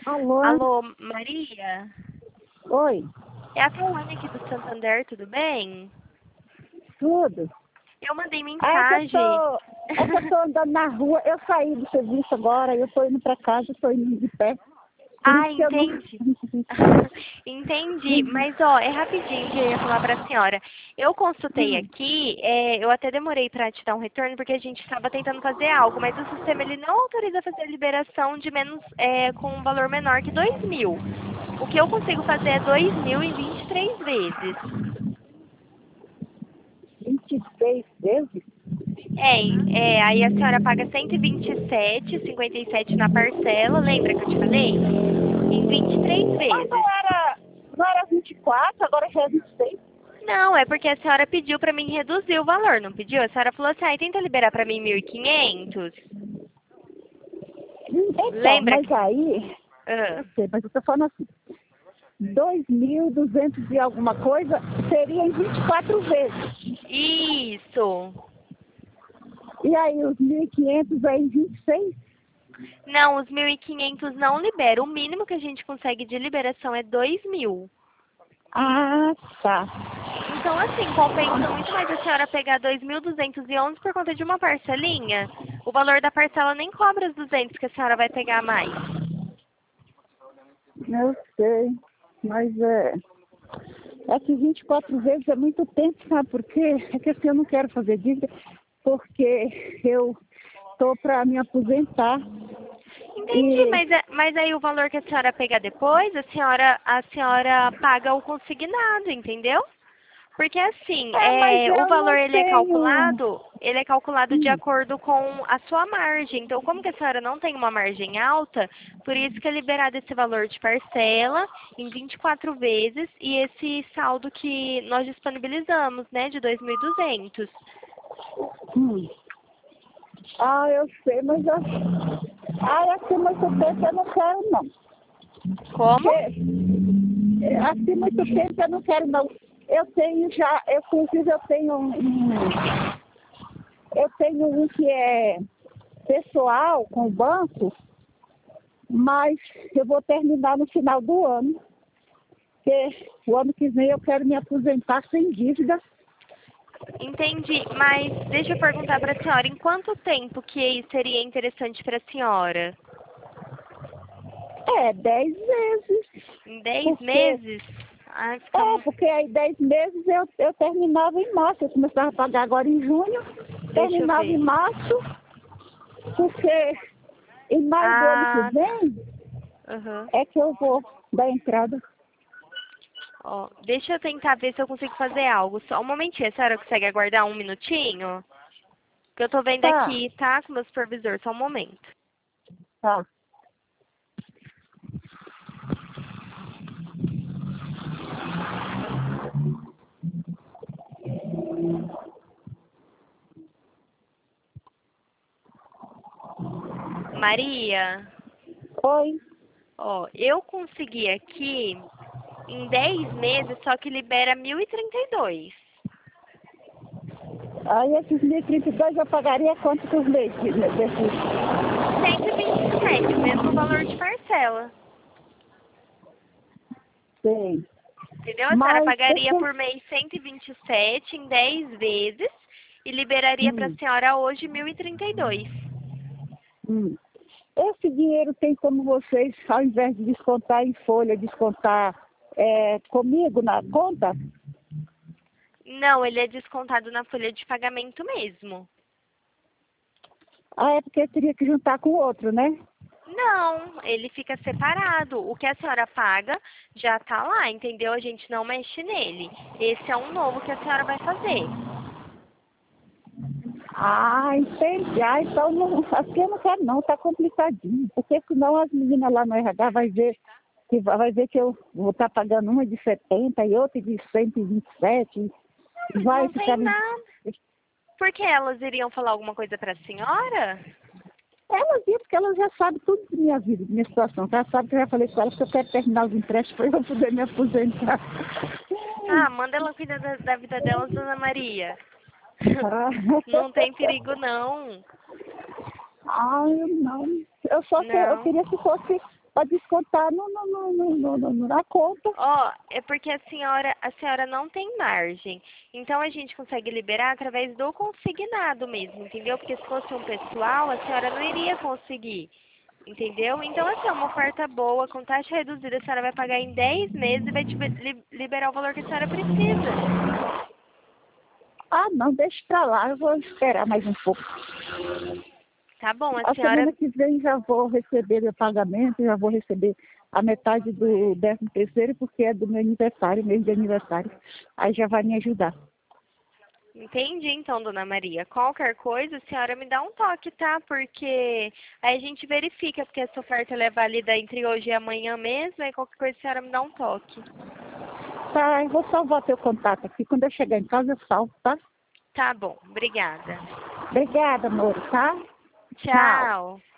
Alô? Alô, Maria? Oi, É a Tawane aqui do Santander, tudo bem? tudo? Eu mandei Ah, mensagem. é que eu tô andando na rua, eu saí do serviço agora, eu tô indo pra casa, eu tô indo de pé. Por Ah, isso que eu não. entendi. Entendi, mas ó, é rapidinho que eu ia falar para a senhora. Eu consultei Hum, aqui, eu até demorei para te dar um retorno porque a gente estava tentando fazer algo, mas o sistema ele não autoriza fazer a liberação de menos com um valor menor que 2.000. O que eu consigo fazer é 2.000 em 23 vezes. 26 vezes? Aí a senhora paga 127,57 na parcela, lembra que eu te falei? Em 23 Mas vezes. não era 24, agora já é 26. Não, é porque a senhora pediu pra mim reduzir o valor, não pediu? A senhora falou assim, tenta liberar pra mim 1.500. Então, Lembra mas que... aí, Ah, eu sei, mas eu tô falando assim, 2.200 e alguma coisa seria em 24 vezes. isso. E aí os 1.500 é em 26? Não, os 1.500 não libera. O mínimo que a gente consegue de liberação é 2.000. Ah, tá. Então, assim, compensa muito mais a senhora pegar 2.211 por conta de uma parcelinha. O valor da parcela nem cobra os 200 que a senhora vai pegar a mais. Eu sei, mas é que 24 vezes é muito tempo, sabe por quê? É que assim, eu não quero fazer dívida porque eu estou para me aposentar Entendi, e mas aí o valor que a senhora pegar depois, a senhora paga o consignado, entendeu? Porque assim, mas o eu valor não tenho. ele é calculado de Hum, acordo com a sua margem. Então, como que a senhora não tem uma margem alta, por isso que é liberado esse valor de parcela em 24 vezes e esse saldo que nós disponibilizamos, né, de 2.200. hum. Ah, eu sei, mas assim muito tempo eu não quero não. Como? Assim muito tempo eu não quero não. Eu tenho já, inclusive eu tenho um que é pessoal com o banco, mas eu vou terminar no final do ano, porque o ano que vem eu quero me aposentar sem dívida. Entendi, mas deixa eu perguntar para a senhora, em quanto tempo que seria interessante para a senhora? 10 vezes, Em 10 porque, meses? Ai, fica... porque aí 10 meses eu terminava em março, eu começava a pagar agora em junho, Deixa eu terminava em ver. março, porque em maio do ano que Ah, tá. vem Uhum. é que eu vou dar entrada. Ó, deixa eu tentar ver se eu consigo fazer algo. Só um momentinho, a senhora consegue aguardar um minutinho? Que eu tô vendo Tá, aqui, tá? Com o meu supervisor, só um momento. tá. Maria, Oi. ó, eu consegui aqui em 10 meses, só que libera 1.032. Aí esses 1.032 eu pagaria quanto por mês desses? 127, o mesmo valor de parcela. Sei. Entendeu? A senhora Mas pagaria por mês 127 em 10 vezes e liberaria para a hum, senhora hoje 1.032. hum. Esse dinheiro tem como vocês, ao invés de descontar em folha, descontar comigo na conta? Não, ele é descontado na folha de pagamento mesmo. Ah, é porque teria que juntar com o outro, né? Não, ele fica separado. O que a senhora paga já tá lá, entendeu? A gente não mexe nele. Esse é um novo que a senhora vai fazer. Ah, entendi. Ah, então não, assim eu não quero não, tá complicadinho. Porque senão as meninas lá no RH vai ver que eu vou estar pagando uma de 70 e outra de 127. Não, mas Vai não ficar. tem nada. Por que elas iriam falar alguma coisa para a senhora? Elas viram porque elas já sabem tudo da minha vida, da minha situação. Elas sabem que eu já falei com elas que eu quero terminar os empréstimos para eu poder me aposentar. Ah, manda ela cuidar da vida delas, Dona Maria. Ah, Não tem perigo, não. ai, não. Eu Não. queria que fosse. para descontar na conta. Ó, é porque a senhora não tem margem. Então a gente consegue liberar através do consignado mesmo, entendeu? Porque se fosse um pessoal, a senhora não iria conseguir. Entendeu? Então, assim, é uma oferta boa, com taxa reduzida, a senhora vai pagar em 10 meses e vai te liberar o valor que a senhora precisa. Ah, não, deixa pra lá, eu vou esperar mais um pouco. Tá bom, a A senhora... semana que vem já vou receber meu pagamento, já vou receber a metade do 13º, porque é do meu aniversário, mês de aniversário. Aí já vai me ajudar. Entendi, então, dona Maria. Qualquer coisa, a senhora me dá um toque, tá? Porque aí a gente verifica, porque essa oferta ela é válida entre hoje e amanhã mesmo, aí qualquer coisa a senhora me dá um toque. Tá, eu vou salvar teu contato aqui. Quando eu chegar em casa, eu salvo, tá? Tá bom, obrigada. Obrigada, amor, tá? Tchau. Tchau.